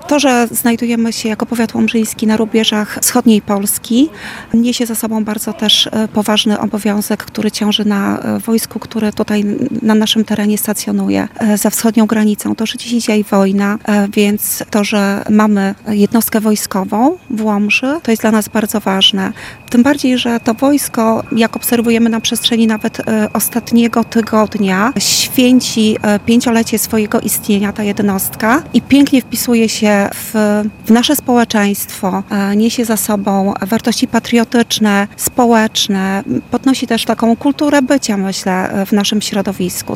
To, że znajdujemy się jako powiat łomżyński na rubieżach wschodniej Polski, niesie za sobą bardzo też poważny obowiązek, który ciąży na wojsku, które tutaj na naszym terenie stacjonuje za wschodnią granicą. To, że dziś dzieje wojna, więc to, że mamy jednostkę wojskową w Łomży, to jest dla nas bardzo ważne. Tym bardziej, że to wojsko, jak obserwujemy na przestrzeni nawet ostatniego tygodnia, święci 5-lecie swojego istnienia, ta jednostka, i pięknie wpisuje się w nasze społeczeństwo, niesie za sobą wartości patriotyczne, społeczne, podnosi też taką kulturę bycia, myślę, w naszym środowisku.